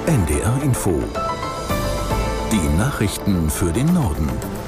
NDR Info. Die Nachrichten für den Norden.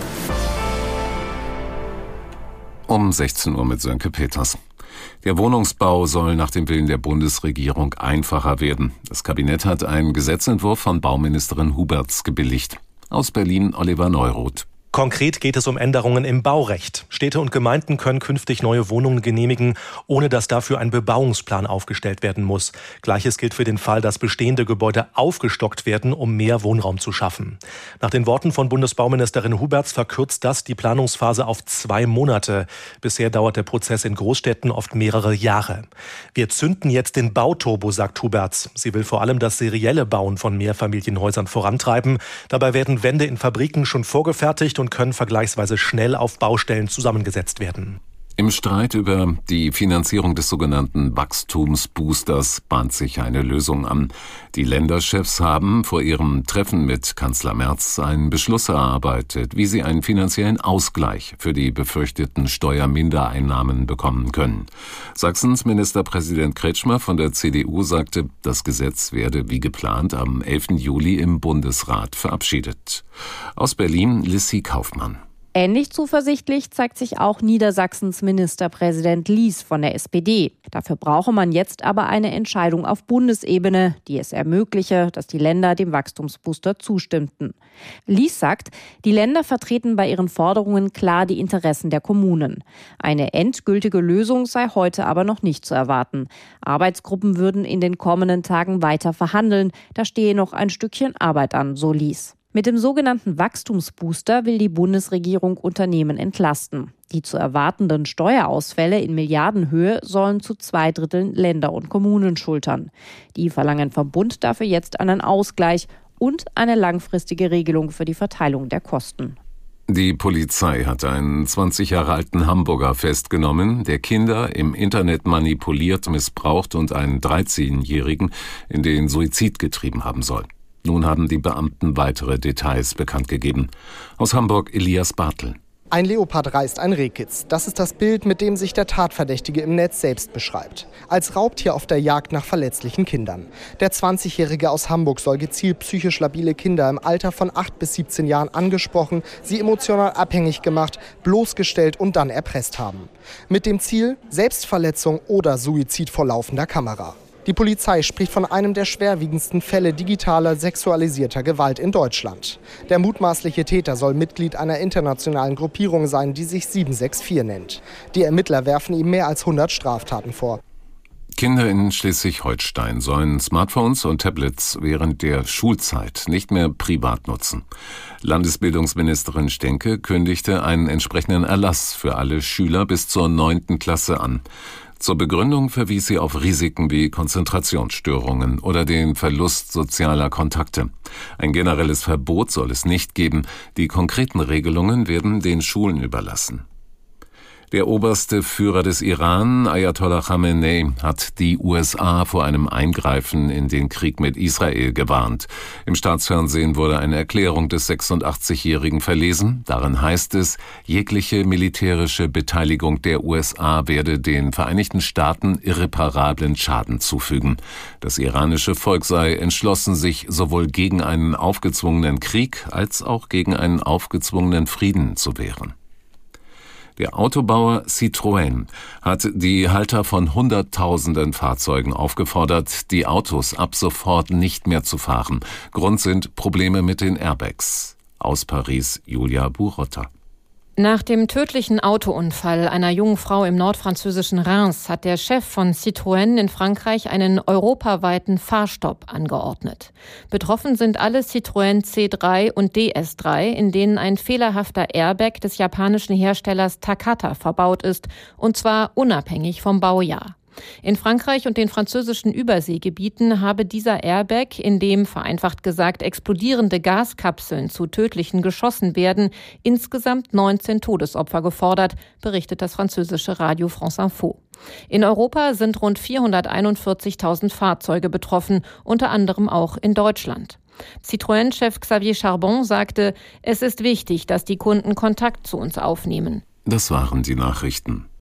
Um 16 Uhr mit Sönke Peters. Der Wohnungsbau soll nach dem Willen der Bundesregierung einfacher werden. Das Kabinett hat einen Gesetzentwurf von Bauministerin Huberts gebilligt. Aus Berlin Oliver Neuroth. Konkret geht es um Änderungen im Baurecht. Städte und Gemeinden können künftig neue Wohnungen genehmigen, ohne dass dafür ein Bebauungsplan aufgestellt werden muss. Gleiches gilt für den Fall, dass bestehende Gebäude aufgestockt werden, um mehr Wohnraum zu schaffen. Nach den Worten von Bundesbauministerin Huberts verkürzt das die Planungsphase auf 2 Monate. Bisher dauert der Prozess in Großstädten oft mehrere Jahre. Wir zünden jetzt den Bauturbo, sagt Huberts. Sie will vor allem das serielle Bauen von Mehrfamilienhäusern vorantreiben. Dabei werden Wände in Fabriken schon vorgefertigt und können vergleichsweise schnell auf Baustellen zusammengesetzt werden. Im Streit über die Finanzierung des sogenannten Wachstumsboosters bahnt sich eine Lösung an. Die Länderchefs haben vor ihrem Treffen mit Kanzler Merz einen Beschluss erarbeitet, wie sie einen finanziellen Ausgleich für die befürchteten Steuermindereinnahmen bekommen können. Sachsens Ministerpräsident Kretschmer von der CDU sagte, das Gesetz werde wie geplant am 11. Juli im Bundesrat verabschiedet. Aus Berlin Lissy Kaufmann. Ähnlich zuversichtlich zeigt sich auch Niedersachsens Ministerpräsident Lies von der SPD. Dafür brauche man jetzt aber eine Entscheidung auf Bundesebene, die es ermögliche, dass die Länder dem Wachstumsbooster zustimmten. Lies sagt, die Länder vertreten bei ihren Forderungen klar die Interessen der Kommunen. Eine endgültige Lösung sei heute aber noch nicht zu erwarten. Arbeitsgruppen würden in den kommenden Tagen weiter verhandeln. Da stehe noch ein Stückchen Arbeit an, so Lies. Mit dem sogenannten Wachstumsbooster will die Bundesregierung Unternehmen entlasten. Die zu erwartenden Steuerausfälle in Milliardenhöhe sollen zu 2/3 Länder und Kommunen schultern. Die verlangen vom Bund dafür jetzt einen Ausgleich und eine langfristige Regelung für die Verteilung der Kosten. Die Polizei hat einen 20 Jahre alten Hamburger festgenommen, der Kinder im Internet manipuliert, missbraucht und einen 13-Jährigen in den Suizid getrieben haben soll. Nun haben die Beamten weitere Details bekannt gegeben. Aus Hamburg Elias Bartel. Ein Leopard reißt ein Rehkitz. Das ist das Bild, mit dem sich der Tatverdächtige im Netz selbst beschreibt. Als Raubtier auf der Jagd nach verletzlichen Kindern. Der 20-Jährige aus Hamburg soll gezielt psychisch labile Kinder im Alter von 8 bis 17 Jahren angesprochen, sie emotional abhängig gemacht, bloßgestellt und dann erpresst haben. Mit dem Ziel Selbstverletzung oder Suizid vor laufender Kamera. Die Polizei spricht von einem der schwerwiegendsten Fälle digitaler sexualisierter Gewalt in Deutschland. Der mutmaßliche Täter soll Mitglied einer internationalen Gruppierung sein, die sich 764 nennt. Die Ermittler werfen ihm mehr als 100 Straftaten vor. Kinder in Schleswig-Holstein sollen Smartphones und Tablets während der Schulzeit nicht mehr privat nutzen. Landesbildungsministerin Stenke kündigte einen entsprechenden Erlass für alle Schüler bis zur 9. Klasse an. Zur Begründung verwies sie auf Risiken wie Konzentrationsstörungen oder den Verlust sozialer Kontakte. Ein generelles Verbot soll es nicht geben. Die konkreten Regelungen werden den Schulen überlassen. Der oberste Führer des Iran, Ayatollah Khamenei, hat die USA vor einem Eingreifen in den Krieg mit Israel gewarnt. Im Staatsfernsehen wurde eine Erklärung des 86-Jährigen verlesen. Darin heißt es, jegliche militärische Beteiligung der USA werde den Vereinigten Staaten irreparablen Schaden zufügen. Das iranische Volk sei entschlossen, sich sowohl gegen einen aufgezwungenen Krieg als auch gegen einen aufgezwungenen Frieden zu wehren. Der Autobauer Citroën hat die Halter von Hunderttausenden Fahrzeugen aufgefordert, die Autos ab sofort nicht mehr zu fahren. Grund sind Probleme mit den Airbags. Aus Paris Julia Burotta. Nach dem tödlichen Autounfall einer jungen Frau im nordfranzösischen Reims hat der Chef von Citroën in Frankreich einen europaweiten Fahrstopp angeordnet. Betroffen sind alle Citroën C3 und DS3, in denen ein fehlerhafter Airbag des japanischen Herstellers Takata verbaut ist, und zwar unabhängig vom Baujahr. In Frankreich und den französischen Überseegebieten habe dieser Airbag, in dem vereinfacht gesagt explodierende Gaskapseln zu tödlichen Geschossen werden, insgesamt 19 Todesopfer gefordert, berichtet das französische Radio France Info. In Europa sind rund 441.000 Fahrzeuge betroffen, unter anderem auch in Deutschland. Citroën-Chef Xavier Charbon sagte, es ist wichtig, dass die Kunden Kontakt zu uns aufnehmen. Das waren die Nachrichten.